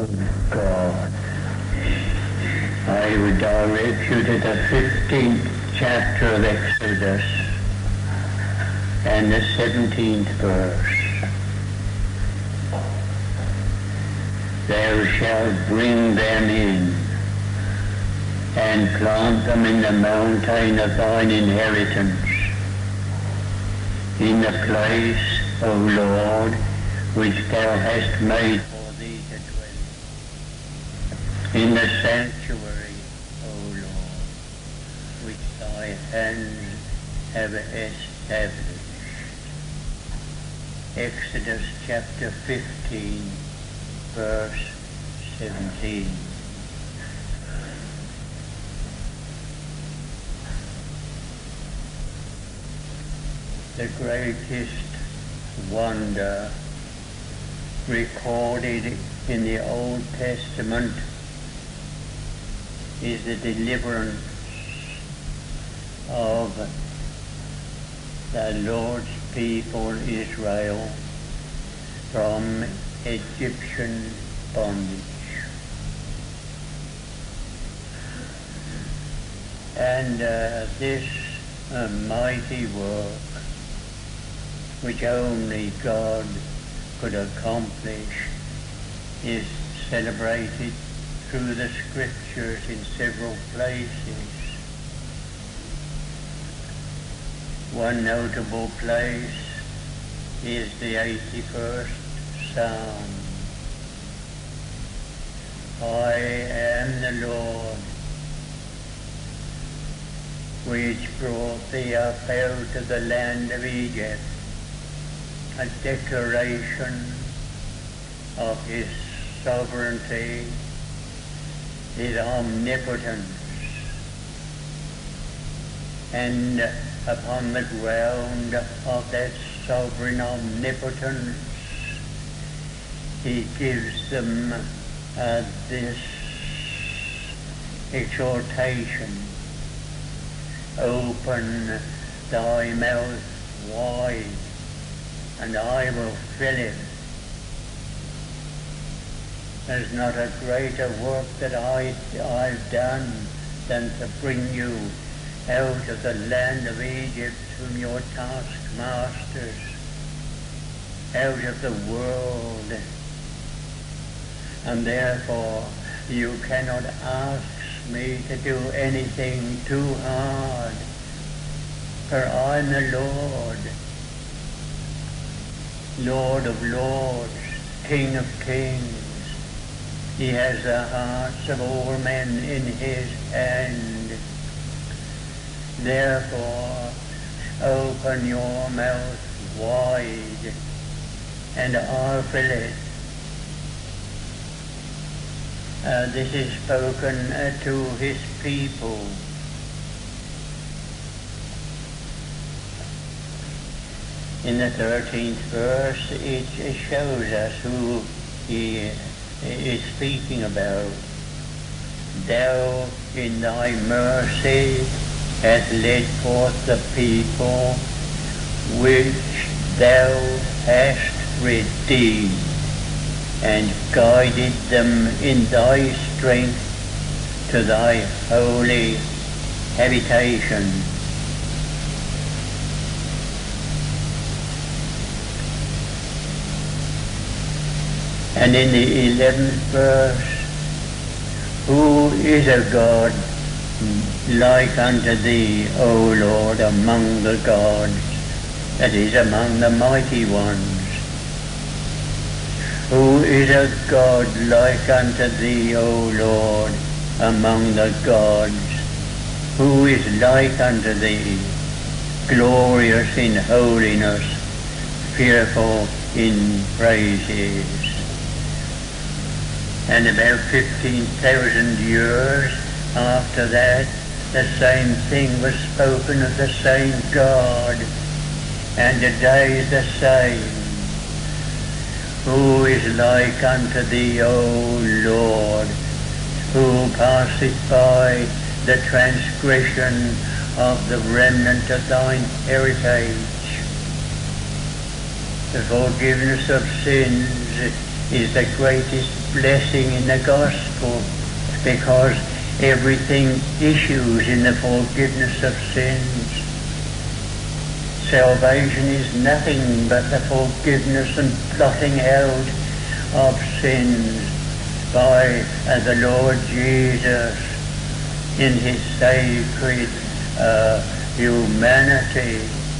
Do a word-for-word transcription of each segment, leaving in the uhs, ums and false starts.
God. I would direct you to the fifteenth chapter of Exodus and the seventeenth verse. Thou shalt bring them in and plant them in the mountain of thine inheritance, in the place, O Lord, which thou hast made for thee to dwell, in the sanctuary, O Lord, which thy hands have established. Exodus chapter fifteen, verse seventeen. The greatest wonder recorded in the Old Testament is the deliverance of the Lord's people Israel from Egyptian bondage. And uh, this uh, mighty work, which only God could accomplish, is celebrated through the scriptures in several places. One notable place is the eighty-first Psalm. I am the Lord, which brought thee up out of the land of Egypt, a declaration of his sovereignty, his omnipotence, and upon the ground of that sovereign omnipotence, he gives them uh, this exhortation: open thy mouth wide, and I will fill it. There's not a greater work that I, I've done than to bring you out of the land of Egypt, whom your taskmasters, out of the world. And therefore you cannot ask me to do anything too hard, for I'm the Lord, Lord of lords, King of kings. He has the hearts of all men in his hand. Therefore, open your mouth wide, and I'll fill it. Uh, this is spoken uh, to his people. In the thirteenth verse, it, it shows us who he is speaking about. Thou in thy mercy hast led forth the people which thou hast redeemed, and guided them in thy strength to thy holy habitation. And in the eleventh verse, who is a God like unto thee, O Lord, among the gods, that is, among the mighty ones? Who is a God like unto thee, O Lord, among the gods? Who is like unto thee, glorious in holiness, fearful in praises? And about fifteen thousand years after that, the same thing was spoken of the same God, and today is the same. Who is like unto thee, O Lord, who passeth by the transgression of the remnant of thine heritage? The forgiveness of sins is the greatest blessing in the gospel, because everything issues in the forgiveness of sins. Salvation is nothing but the forgiveness and blotting out of sins by uh, the Lord Jesus in his sacred uh, humanity.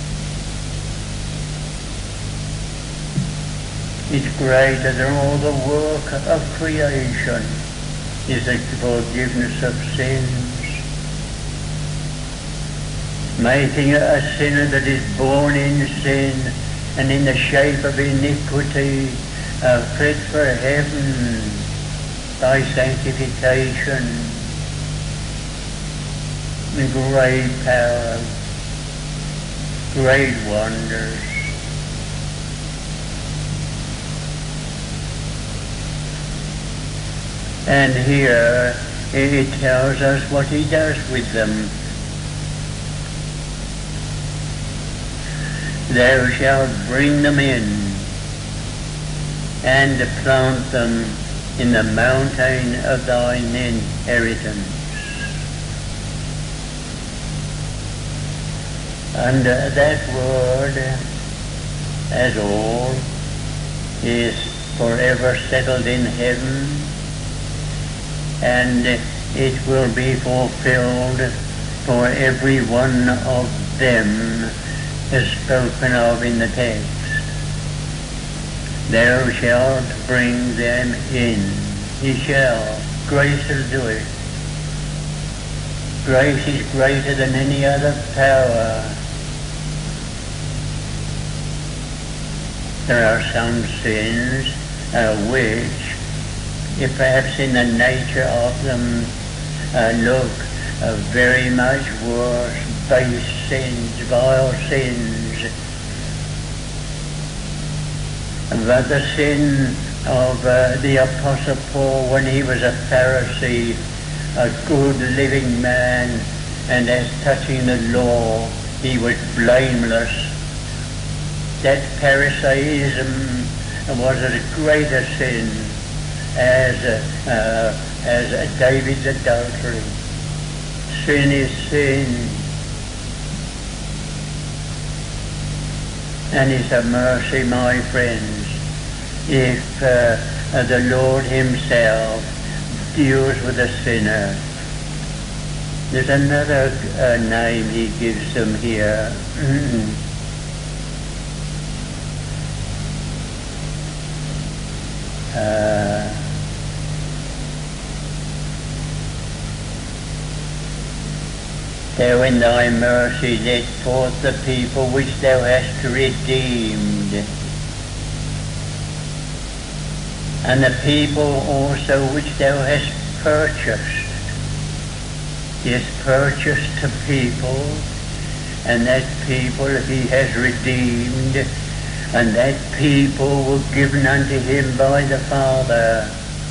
It's greater than all the work of creation, is the forgiveness of sins. Making a sinner that is born in sin and in the shape of iniquity uh, fit for heaven by sanctification. Great power, great wonders. And here it tells us what he does with them. Thou shalt bring them in and plant them in the mountain of thine inheritance. And uh, that word, as all, is forever settled in heaven, and it will be fulfilled for every one of them as spoken of in the text. Thou shalt bring them in. He shall. Grace will do it. Grace is greater than any other power. There are some sins uh, which, if perhaps in the nature of them, uh, look uh, very much worse, base sins, vile sins. But the sin of uh, the Apostle Paul when he was a Pharisee, a good living man, and as touching the law, he was blameless. That Pharisaism was as great a sin as, uh, uh, as David's adultery. Sin is sin. And it's a mercy, my friends, if uh, the Lord himself deals with a sinner. There's another uh, name he gives them here. uh, Thou in thy mercy let forth the people which thou hast redeemed. And the people also which thou hast purchased. He has purchased the people, and that people he has redeemed, and that people were given unto him by the Father.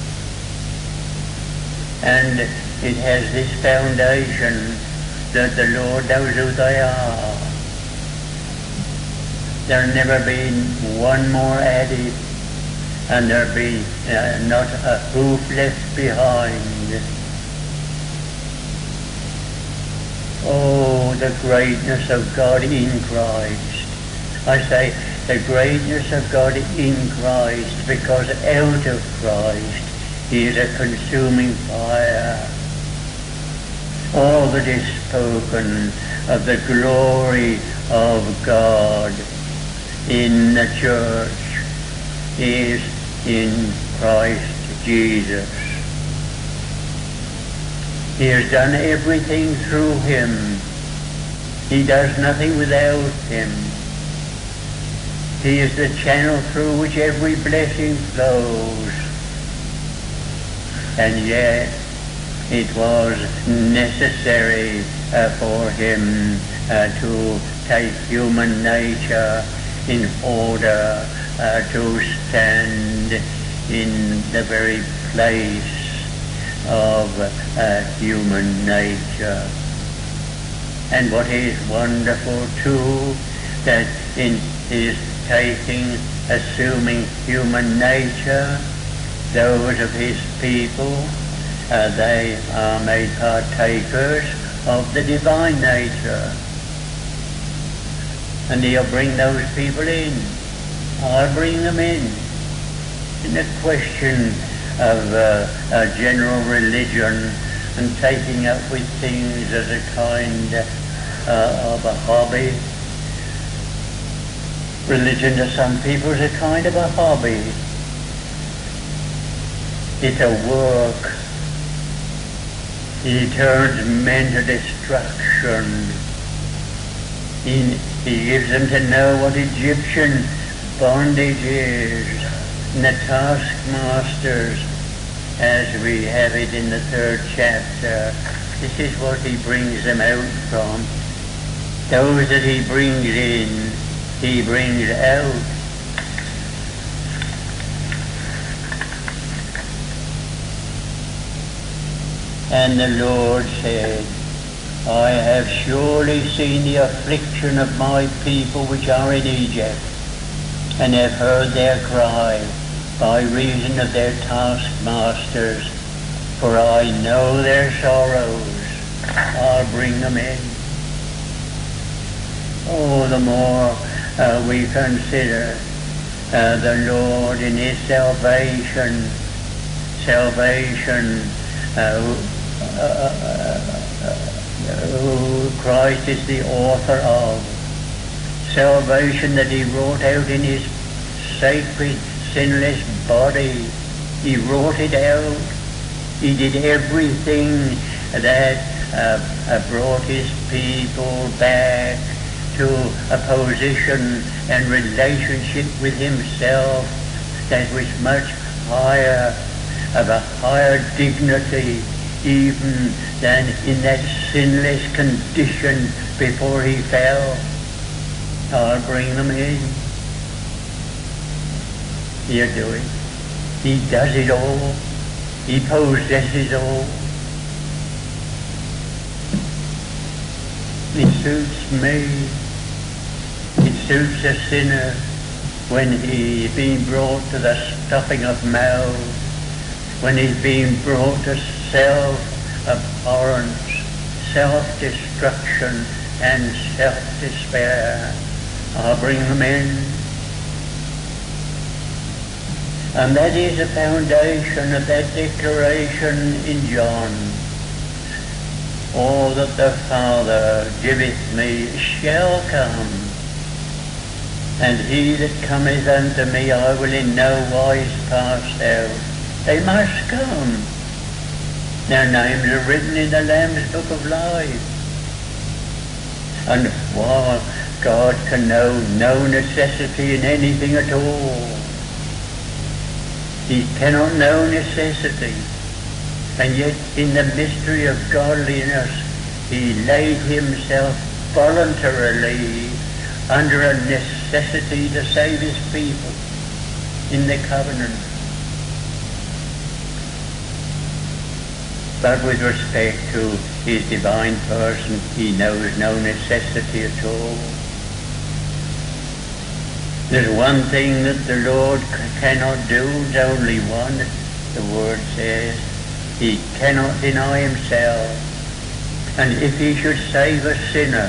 And it has this foundation, that the Lord knows who they are. There'll never be one more added, and there'll be uh, not a hoof left behind. Oh, the greatness of God in Christ. I say the greatness of God in Christ, because out of Christ he is a consuming fire. All that is spoken of the glory of God in the church is in Christ Jesus. He has done everything through him. He does nothing without him. He is the channel through which every blessing flows. And yet it was necessary uh, for him uh, to take human nature in order uh, to stand in the very place of uh, human nature. And what is wonderful too, that in his taking, assuming human nature, those of his people, uh, they are made partakers of the divine nature. And he'll bring those people in. I'll bring them in. In the question of uh, a general religion and taking up with things as a kind uh, of a hobby. Religion to some people is a kind of a hobby. It's a work. He turns men to destruction. He, he gives them to know what Egyptian bondage is, and the taskmasters, as we have it in the third chapter. This is what he brings them out from. Those that he brings in, he brings out. And the Lord said, I have surely seen the affliction of my people which are in Egypt, and have heard their cry by reason of their taskmasters, for I know their sorrows. I'll bring them in. Oh, the more uh, we consider uh, the Lord in his salvation, salvation, uh, uh, uh, uh, who Christ is the author of, salvation that he wrought out in his sacred, sinless body. He wrought it out. He did everything that uh, uh, brought his people back to a position and relationship with himself that was much higher, of a higher dignity even than in that sinless condition before he fell. I'll bring them in. He'll do it. He does it all. He possesses all. It suits me. It suits a sinner when he's being brought to the stopping of mouths, when he's being brought to self-abhorrence, self-destruction, and self-despair. I'll bring them in. And that is the foundation of that declaration in John. All that the Father giveth me shall come, and he that cometh unto me I will in no wise cast out. They must come. Their names are written in the Lamb's Book of Life. And while God can know no necessity in anything at all, he cannot know necessity. And yet in the mystery of godliness, he laid himself voluntarily under a necessity to save his people in the covenant. But with respect to his divine person, he knows no necessity at all. There's one thing that the Lord cannot do, there's only one. The Word says he cannot deny himself. And if he should save a sinner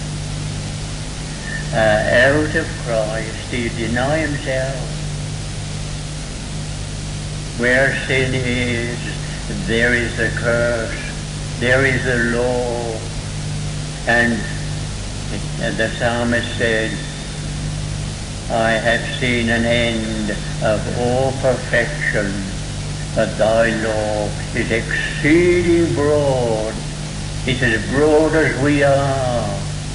uh, out of Christ, he deny himself. Where sin is, there is a curse, there is a law. And the psalmist said, I have seen an end of all perfection, but thy law is exceeding broad. It's as broad as we are,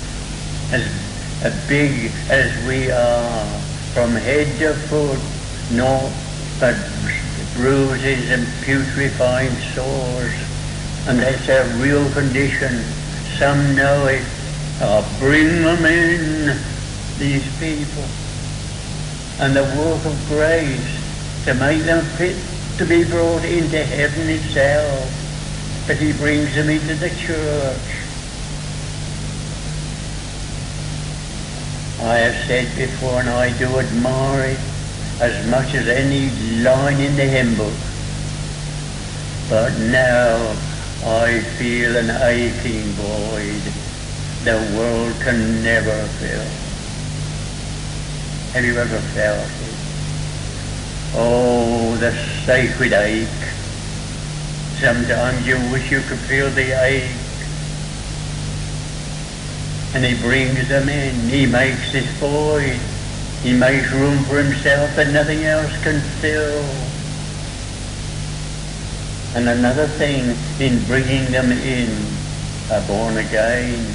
as big as we are, from head to foot, naught but bruises and putrefying sores. And that's our real condition. Some know it. I'll bring them in, these people. And the work of grace to make them fit to be brought into heaven itself. But he brings them into the church. I have said before, and I do admire it, as much as any line in the hymn book. But now I feel an aching void the world can never fill. Have you ever felt it? Oh, the sacred ache. Sometimes you wish you could feel the ache. And he brings them in. He makes this void. He makes room for himself that nothing else can fill. And another thing in bringing them in, are born again.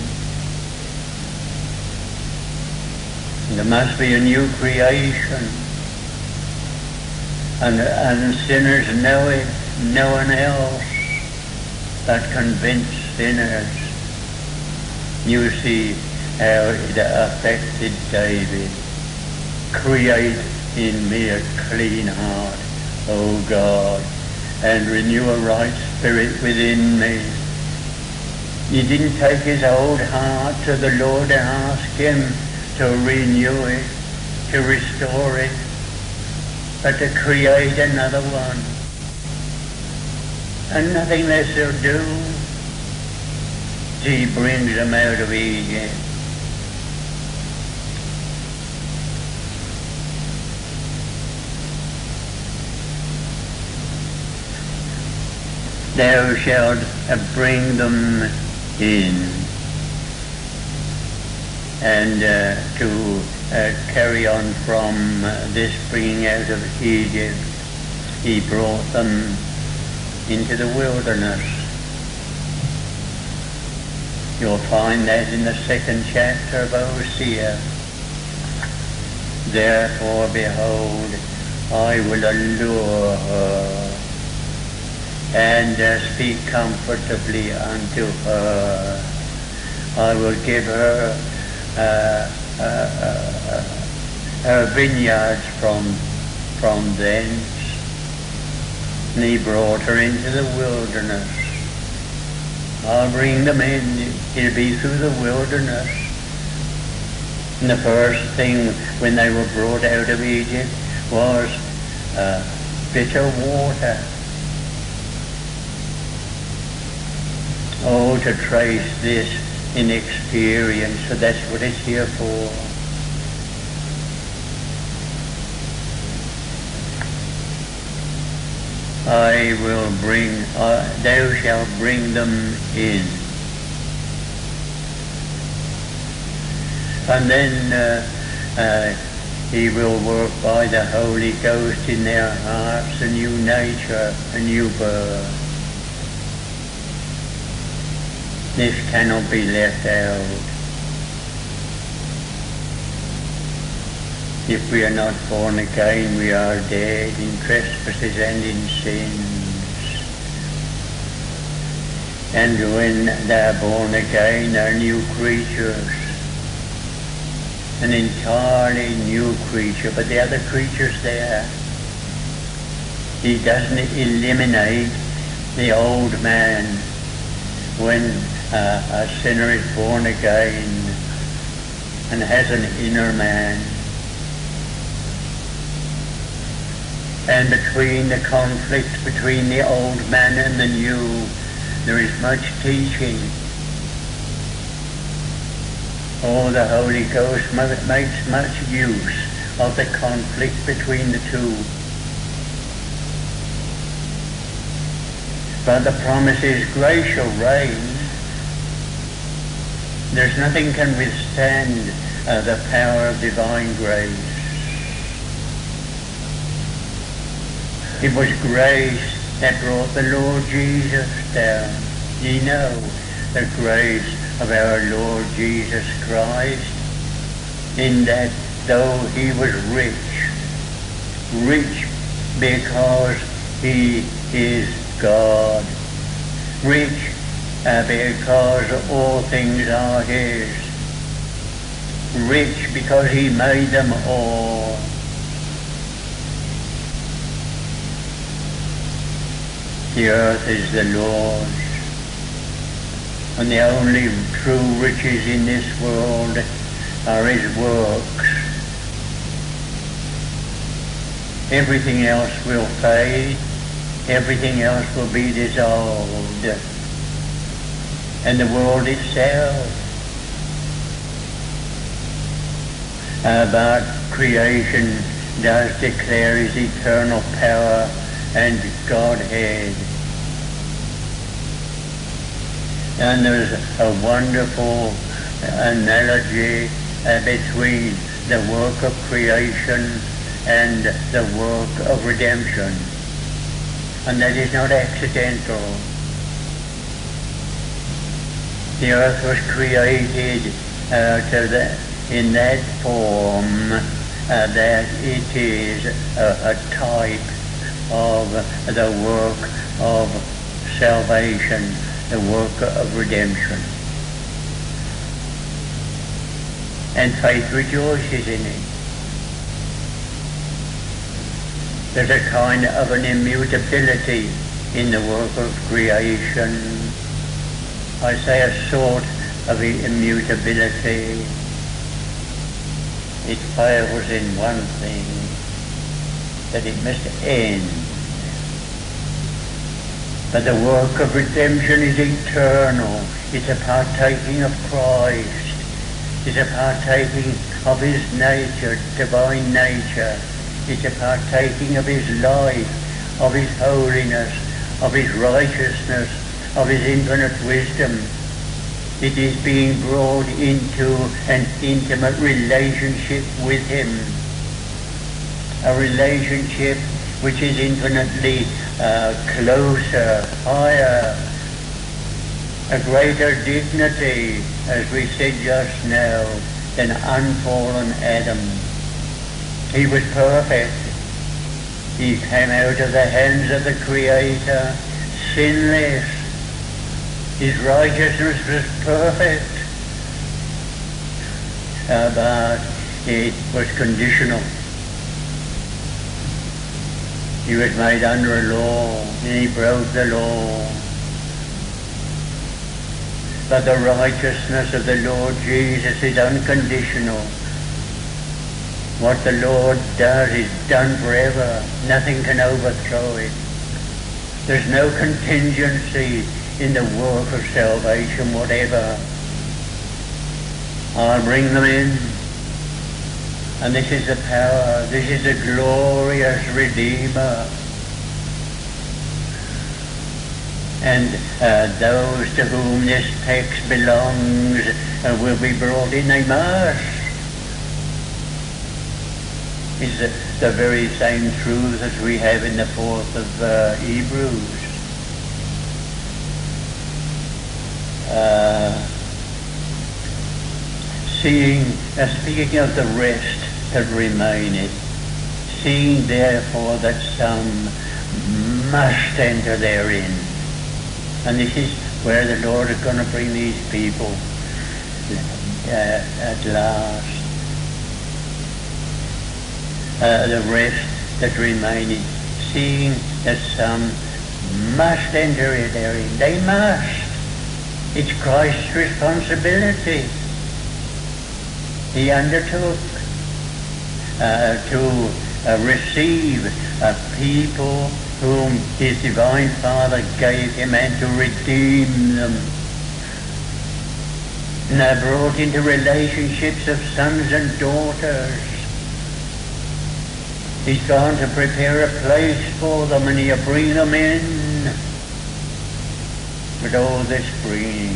There must be a new creation. And, and sinners know it, no one else that convince sinners. You see how it affected David. Create in me a clean heart, O God, and renew a right spirit within me. He didn't take his old heart to the Lord and ask him to renew it, to restore it, but to create another one. And nothing less he'll do. He brings them out of Egypt. Thou shalt bring them in. And uh, to uh, carry on from uh, this bringing out of Egypt, he brought them into the wilderness. You'll find that in the second chapter of Hosea. Therefore, behold, I will allure her, and uh, speak comfortably unto her. I will give her uh, uh, uh, her vineyards from, from thence. And he brought her into the wilderness. I'll bring them in. It'll be through the wilderness. And the first thing when they were brought out of Egypt was uh, bitter water. Oh, to trace this in experience, so that's what it's here for. I will bring, uh, thou shalt bring them in. And then uh, uh, he will work by the Holy Ghost in their hearts a new nature, a new birth. This cannot be left out. If we are not born again, we are dead in trespasses and in sins. And when they are born again, they are new creatures. An entirely new creature, but the other creature's there. He doesn't eliminate the old man when uh, a sinner is born again and has an inner man. And between the conflict between the old man and the new, there is much teaching. Oh, the Holy Ghost makes much use of the conflict between the two. But the promise is grace shall reign. There's nothing can withstand uh, the power of divine grace. It was grace that brought the Lord Jesus down. Ye know the grace of our Lord Jesus Christ, in that though he was rich, rich because he is God, rich uh, because all things are his, rich because he made them all. The earth is the Lord's, and the only true riches in this world are his works. Everything else will fade. Everything else will be dissolved. And the world itself, about creation, does declare his eternal power and Godhead. And there's a wonderful analogy uh, between the work of creation and the work of redemption. And that is not accidental. The earth was created out of the, in that form uh, that it is a, a type of the work of salvation, the work of redemption. And faith rejoices in it. There's a kind of an immutability in the work of creation. I say a sort of immutability. It fails in one thing, that it must end. But the work of redemption is eternal. It's a partaking of Christ. It's a partaking of his nature, divine nature. It's a partaking of his life, of his holiness, of his righteousness, of his infinite wisdom. It is being brought into an intimate relationship with him. A relationship which is infinitely uh, closer, higher, a greater dignity, as we said just now, than unfallen Adam. He was perfect. He came out of the hands of the Creator, sinless. His righteousness was perfect, uh, but it was conditional. He was made under a law, and he broke the law. But the righteousness of the Lord Jesus is unconditional. What the Lord does is done forever. Nothing can overthrow it. There's no contingency in the work of salvation whatever. I'll bring them in. And this is the power, this is the glorious Redeemer. And uh, those to whom this text belongs uh, will be brought in. They must. It's the, the very same truth as we have in the fourth of uh, Hebrews. Uh, seeing, uh, speaking of the rest that remaineth, seeing therefore that some must enter therein. And this is where the Lord is going to bring these people uh, at last. Uh, the rest that remaineth, seeing that some must enter therein. They must. It's Christ's responsibility. He undertook uh, to uh, receive a people whom his divine Father gave him and to redeem them. And they're brought into relationships of sons and daughters. He's gone to prepare a place for them, and he'll bring them in. But all this bringing,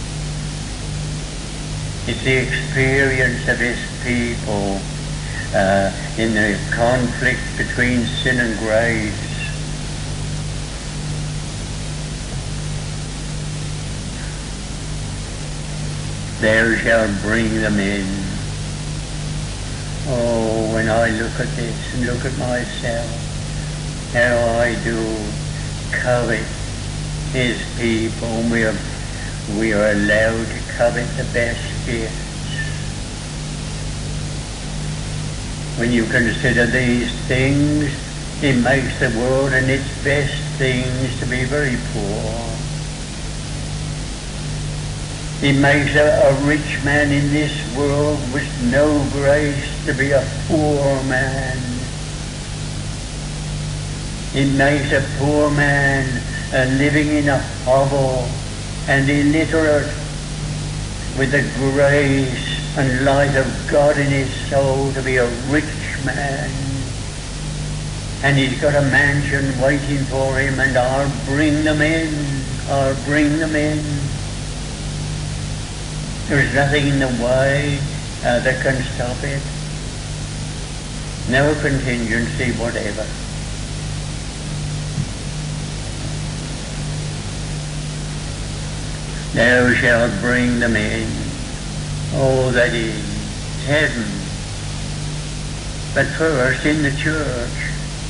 it's the experience of his people uh, in the conflict between sin and grace. There shall bring them in. Oh, when I look at this and look at myself, how I do covet his people. We are, we are allowed to covet the best gifts. When you consider these things, it makes the world and its best things to be very poor. It makes a, a rich man in this world with no grace to be a poor man. It makes a poor man uh, living in a hovel and illiterate with the grace and light of God in his soul to be a rich man. And he's got a mansion waiting for him, and I'll bring them in. I'll bring them in. There's nothing in the way uh, that can stop it. No contingency whatever. Thou shalt bring them in. Oh, that is heaven. But first in the church.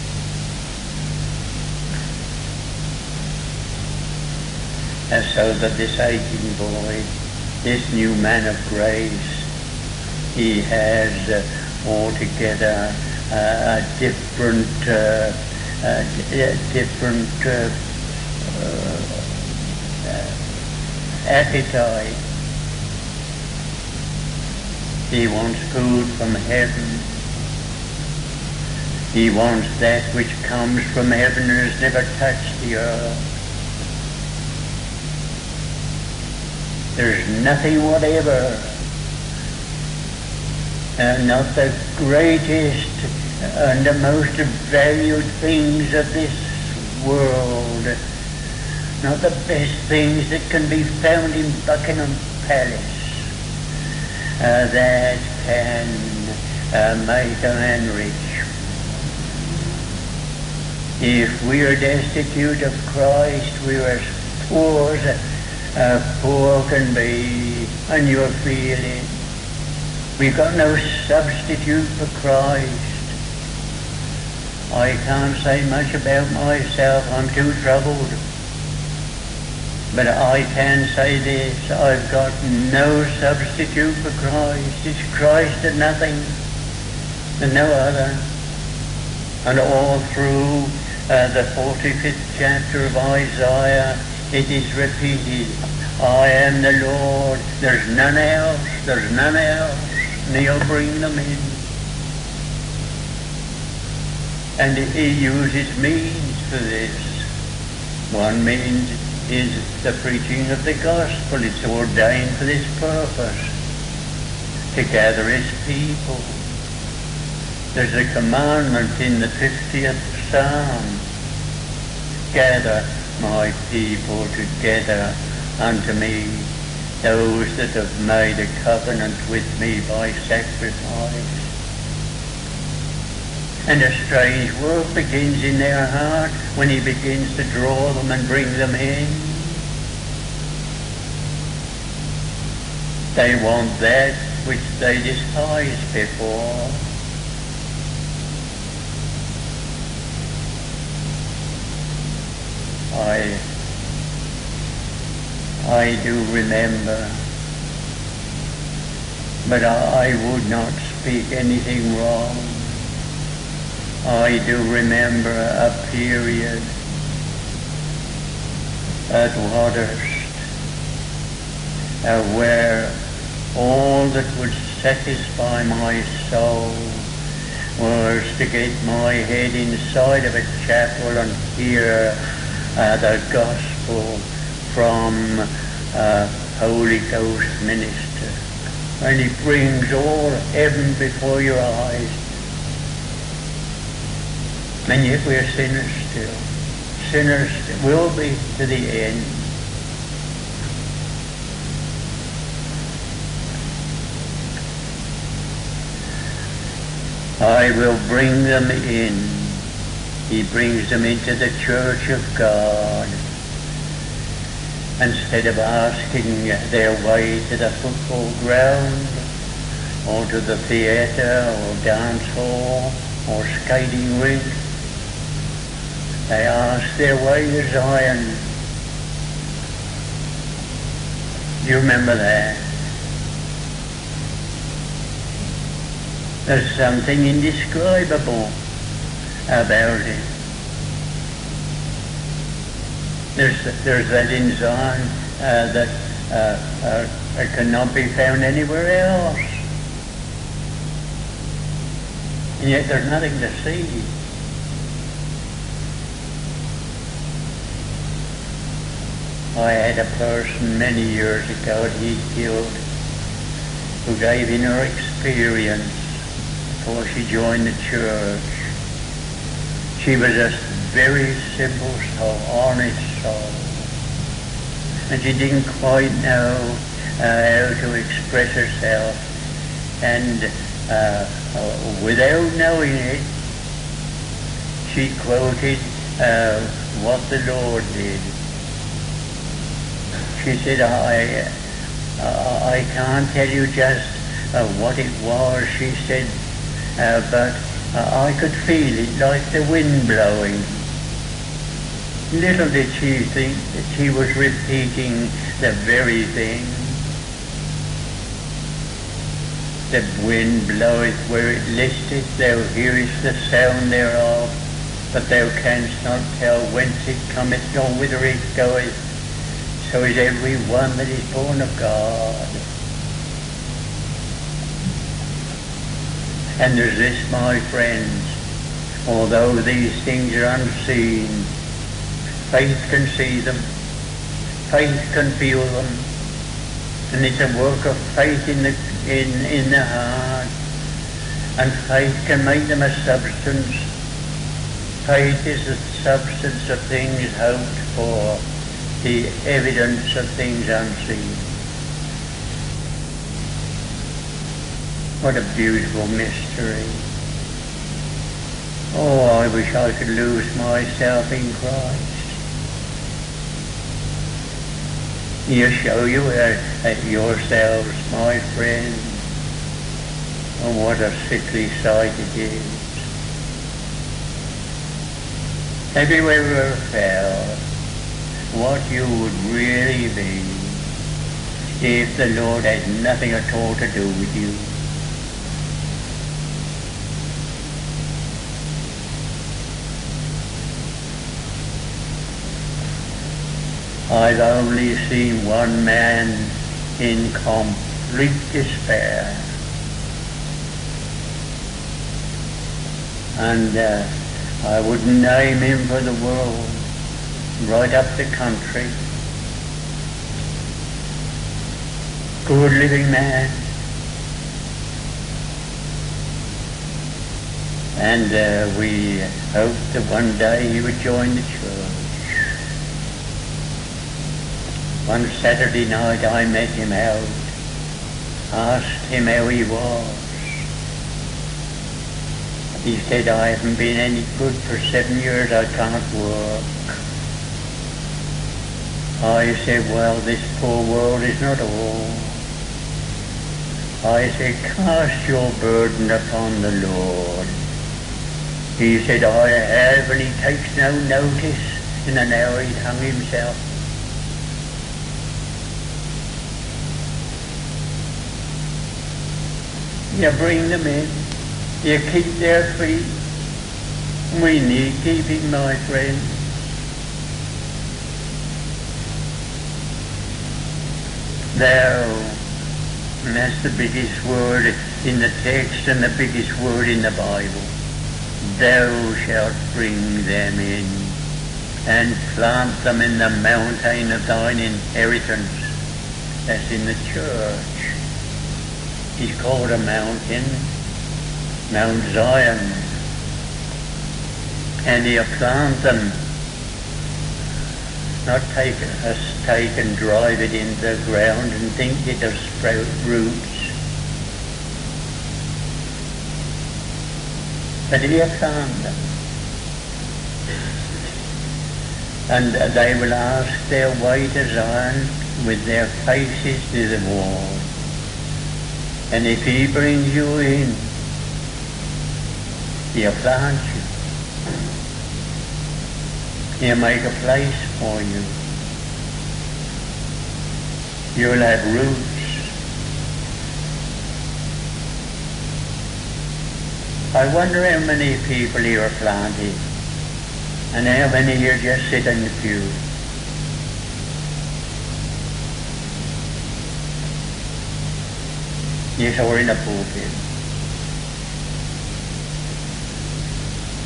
And so that this aching boy, this new man of grace, he has uh, altogether uh, a different, uh, uh, different uh, uh, appetite. He wants food from heaven. He wants that which comes from heaven and has never touched the earth. There's nothing whatever, uh, not the greatest and the most valued things of this world, not the best things that can be found in Buckingham Palace, uh, that can uh, make a man rich. If we are destitute of Christ, we are as poor as Uh, poor can be, and you'll feel it. We've got no substitute for Christ. I can't say much about myself, I'm too troubled. But I can say this, I've got no substitute for Christ. It's Christ and nothing, and no other. And all through uh, the forty-fifth chapter of Isaiah, it is repeated, I am the Lord, there's none else, there's none else, and he'll bring them in. And he uses means for this. One means is the preaching of the gospel. It's ordained for this purpose, to gather his people. There's a commandment in the fiftieth Psalm, gather my people together unto me, those that have made a covenant with me by sacrifice. And a strange work begins in their heart when he begins to draw them and bring them in. They want that which they despised before. I, I do remember, but I, I would not speak anything wrong. I do remember a period at Waterst uh, where all that would satisfy my soul was to get my head inside of a chapel and hear Uh, the gospel from a Holy Ghost minister. And he brings all heaven before your eyes. And yet we're sinners still. Sinners will be to the end. I will bring them in. He brings them into the church of God. Instead of asking their way to the football ground, or to the theatre, or dance hall, or skating rink, they ask their way to Zion. Do you remember that? There's something indescribable about it. There's, there's that in Zion uh, that uh, uh, cannot be found anywhere else. And yet there's nothing to see. I had a person many years ago that he killed who gave in her experience before she joined the church. She was a very simple soul, honest soul, and she didn't quite know uh, how to express herself, and uh, uh, without knowing it, she quoted uh, what the Lord did. She said, I, uh, I can't tell you just uh, what it was, she said, uh, but uh, I could feel it like the wind blowing. Little did she think that she was repeating the very thing. The wind bloweth where it listeth, thou hearest the sound thereof, but thou canst not tell whence it cometh nor whither it goeth. So is every one that is born of God. And there's this, my friends, although these things are unseen, faith can see them, faith can feel them, and it's a work of faith in the in in the heart, and faith can make them a substance. Faith is the substance of things hoped for, the evidence of things unseen. What a beautiful mystery. Oh, I wish I could lose myself in Christ. You show you at yourselves, my friend, oh, what a sickly sight it is. Everywhere we're found, what you would really be if the Lord had nothing at all to do with you. I've only seen one man in complete despair, and uh, I wouldn't name him for the world. Right up the country, good living man, and uh, we hoped that one day he would join the church. One Saturday night I met him out, asked him how he was. He said, I haven't been any good for seven years, I can't work. I said, well, this poor world is not all. I said, cast your burden upon the Lord. He said, I have, and he takes no notice. In an hour he hung himself. You bring them in, you keep their feet. We need keeping, my friend. Thou, and that's the biggest word in the text and the biggest word in the Bible. Thou shalt bring them in and plant them in the mountain of thine inheritance. That's in the church. It's called a mountain, Mount Zion. And you plant them, not take a stake and drive it into the ground and think it'll sprout roots. But you plant them, and they will ask their way to Zion with their faces to the wall. And if he brings you in, he'll plant you. He'll make a place for you. You'll have roots. I wonder how many people here are planted, and how many here just sit in the pew. Yes, or in a pulpit.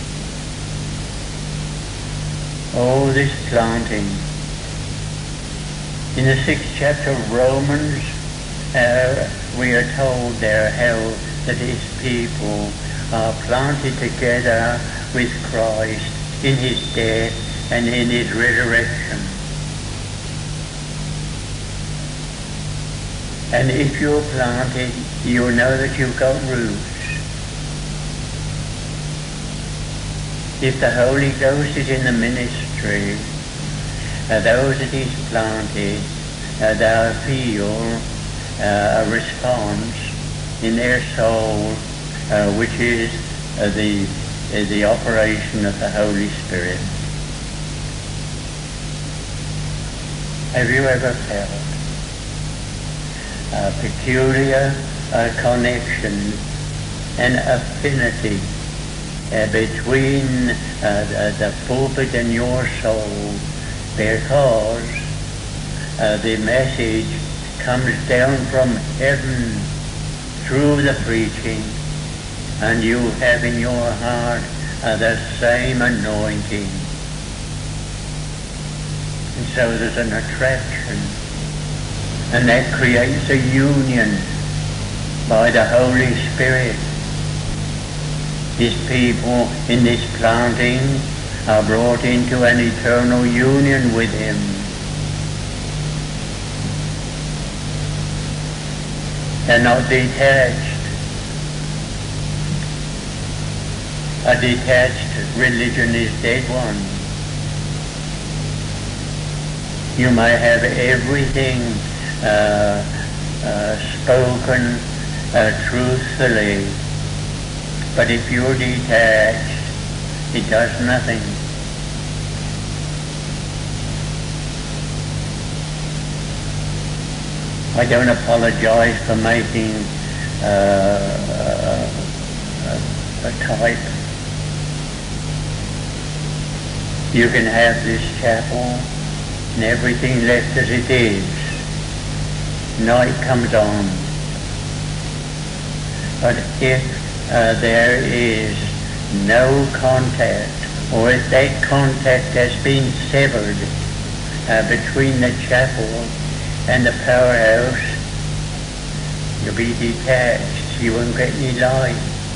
Oh, this planting. In the sixth chapter of Romans, uh, we are told there how that his people are planted together with Christ in his death and in his resurrection. And if you're planted, you'll know that you've got roots. If the Holy Ghost is in the ministry, uh, those that he's planted, uh, they'll feel uh, a response in their soul, uh, which is uh, the, uh, the operation of the Holy Spirit. Have you ever felt a peculiar uh, connection and affinity uh, between uh, the, the pulpit and your soul, because uh, the message comes down from heaven through the preaching, and you have in your heart uh, the same anointing. And so there's an attraction, and that creates a union by the Holy Spirit. His people in this planting are brought into an eternal union with him. They're not detached. A detached religion is a dead one. You may have everything uh, uh, spoken uh, truthfully, but if you're detached, it does nothing. I don't apologize for making uh, a, a type. You can have this chapel and everything left as it is. Night comes on. But if uh, there is no contact, or if that contact has been severed uh, between the chapel and the powerhouse, you'll be detached. You won't get any light.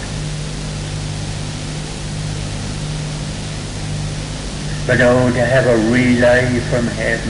But oh, to have a relay from heaven,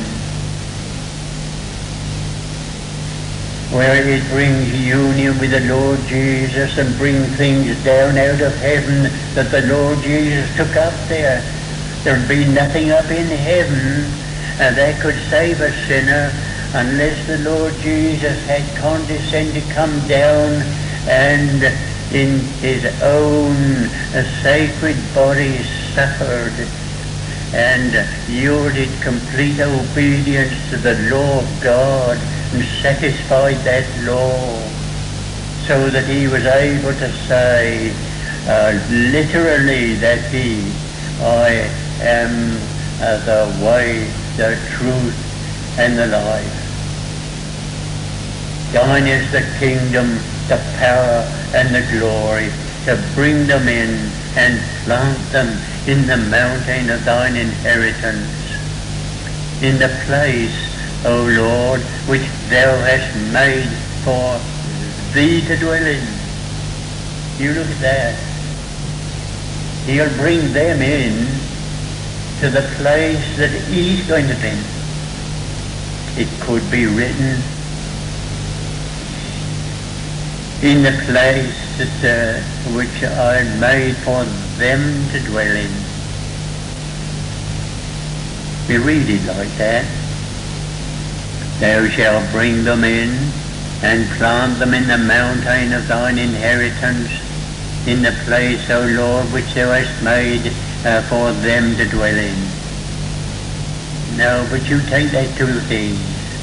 where it brings union with the Lord Jesus and brings things down out of heaven that the Lord Jesus took up there. There'd be nothing up in heaven uh, that could save a sinner unless the Lord Jesus had condescended to come down and in his own uh, sacred body suffered and yielded complete obedience to the law of God and satisfied that law, so that he was able to say uh, literally that he, I am uh, the way, the truth and the life. Thine is the kingdom, the power and the glory, to bring them in and plant them in the mountain of thine inheritance, in the place, O Lord, which thou hast made for thee to dwell in. You look at that. He'll bring them in to the place that he's going to be. It could be written, in the place that, uh, which I made for them to dwell in. We read it like that. Thou shalt bring them in and plant them in the mountain of thine inheritance, in the place, O Lord, which thou hast made uh, for them to dwell in. No, but you take that two things.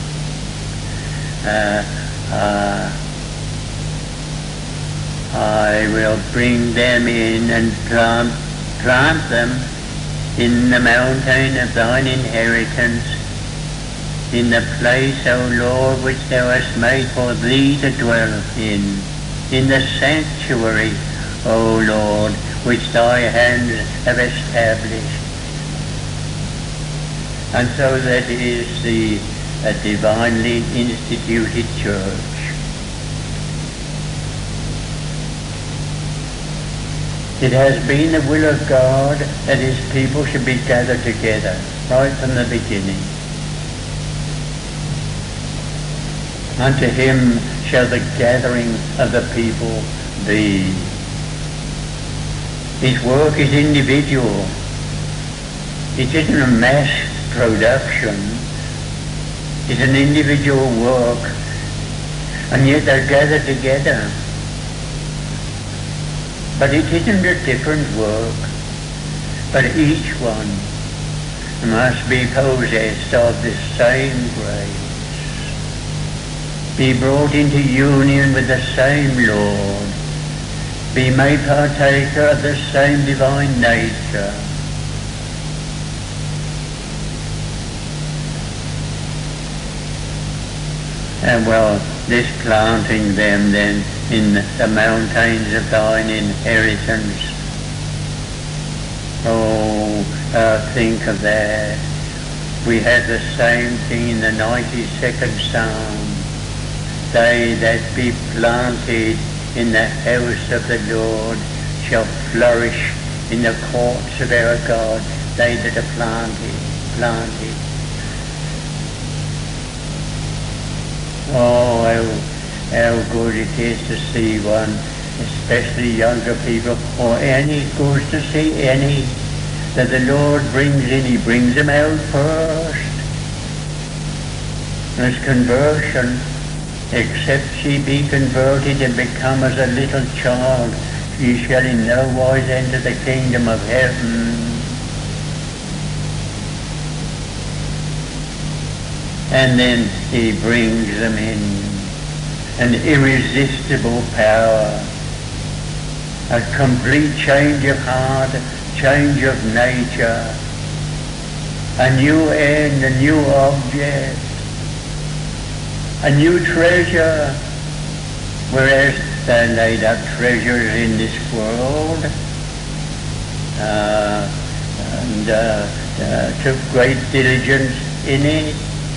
Uh, uh, I will bring them in and plant, plant them in the mountain of thine inheritance, in the place, O Lord, which thou hast made for thee to dwell in, in the sanctuary, O Lord, which thy hands have established. And so that is the a divinely instituted church. It has been the will of God that his people should be gathered together right from the beginning. Unto him shall the gathering of the people be. His work is individual. It isn't a mass production. It's an individual work. And yet they're gathered together. But it isn't a different work. But each one must be possessed of the same grace. Be brought into union with the same Lord. Be made partaker of the same divine nature. And well, this planting them then in the mountains of thine inheritance. Oh, uh, think of that. We have the same thing in the ninety-second Psalm. They that be planted in the house of the Lord shall flourish in the courts of our God. They that are planted, planted. Oh, how, how good it is to see one, especially younger people, or any, good to see any, that the Lord brings in. He brings them out first. There's conversion. Except she be converted and become as a little child, she shall in no wise enter the kingdom of heaven. And then he brings them in an irresistible power, a complete change of heart, change of nature, a new end, a new object, a new treasure, whereas they laid up treasures in this world uh, and uh, uh, took great diligence in it,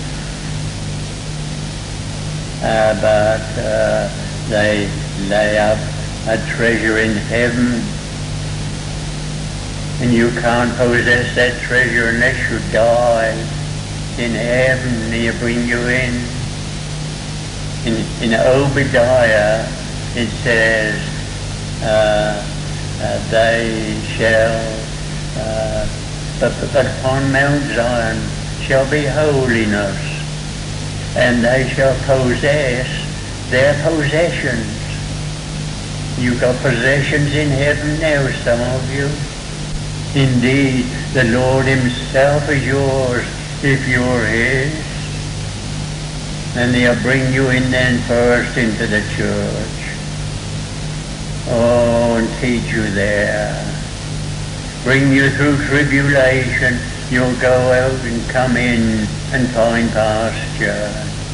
uh, but uh, they lay up a treasure in heaven, and you can't possess that treasure unless you die. In heaven he'll bring you in. In, in Obadiah it says, uh, uh, they shall, uh, but, but upon Mount Zion shall be holiness, and they shall possess their possessions. You've got possessions in heaven now, some of you. Indeed, the Lord himself is yours if you're his. And he'll bring you in then first into the church. Oh, and teach you there. Bring you through tribulation. You'll go out and come in and find pasture.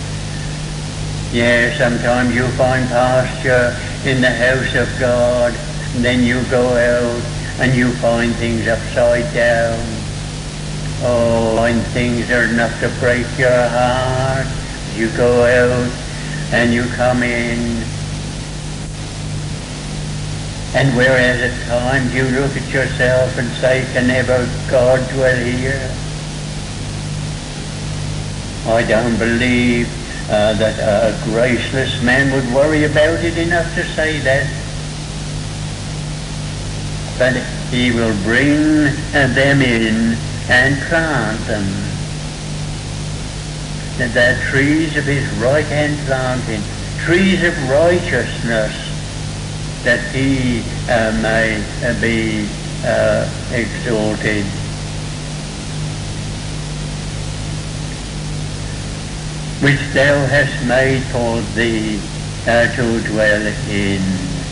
Yeah, sometimes you find pasture in the house of God, and then you go out and you find things upside down. Oh, find things that are enough to break your heart. You go out and you come in, and whereas at times you look at yourself and say, can ever God dwell here? I don't believe uh, that a graceless man would worry about it enough to say that. But he will bring them in and plant them. That they're trees of his right hand planting, trees of righteousness, that he uh, may uh, be uh, exalted. Which thou hast made for thee uh, to dwell in,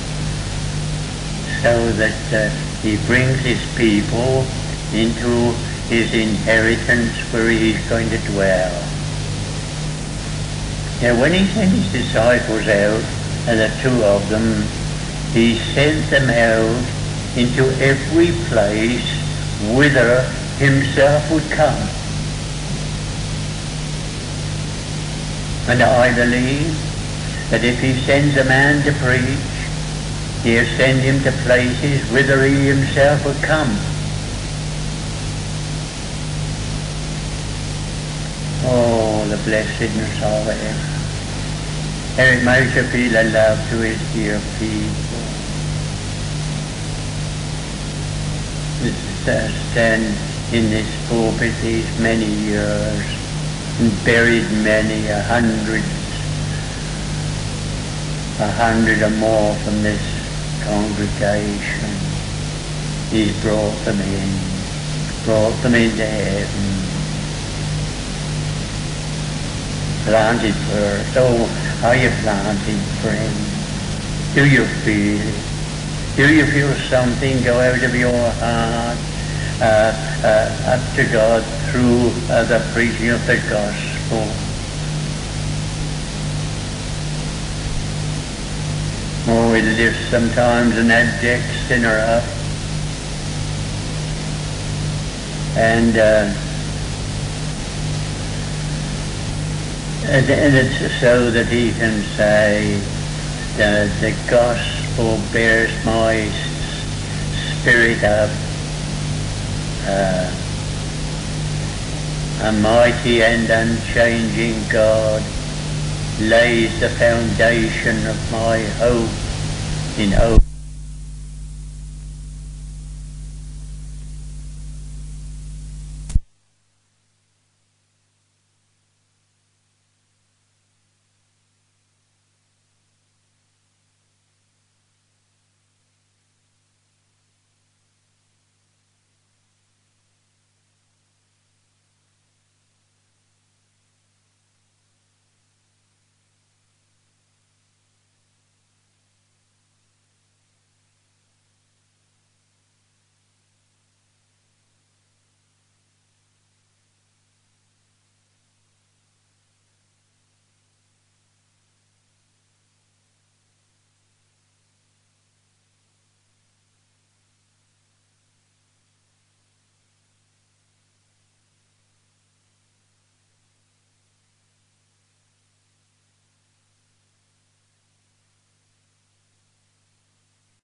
so that uh, he brings his people into his inheritance where he's going to dwell. Now when he sent his disciples out, and the two of them, he sent them out into every place whither himself would come. And I believe that if he sends a man to preach, he'll send him to places whither he himself would come. Oh, the blessedness of it. And it makes you feel a love to his dear people. To stand in this pulpit these many years and buried many, a hundred, a hundred or more from this congregation. He's brought them in, brought them into heaven. Planted first. Oh, are you planted, friend? Do you feel it? Do you feel something go out of your heart uh, uh, up to God through uh, the preaching of the gospel? Oh, it lifts sometimes an abject sinner up. And, uh, and, and it's so that he can say that the gospel bears my spirit up. Uh, a mighty and unchanging God lays the foundation of my hope in hope.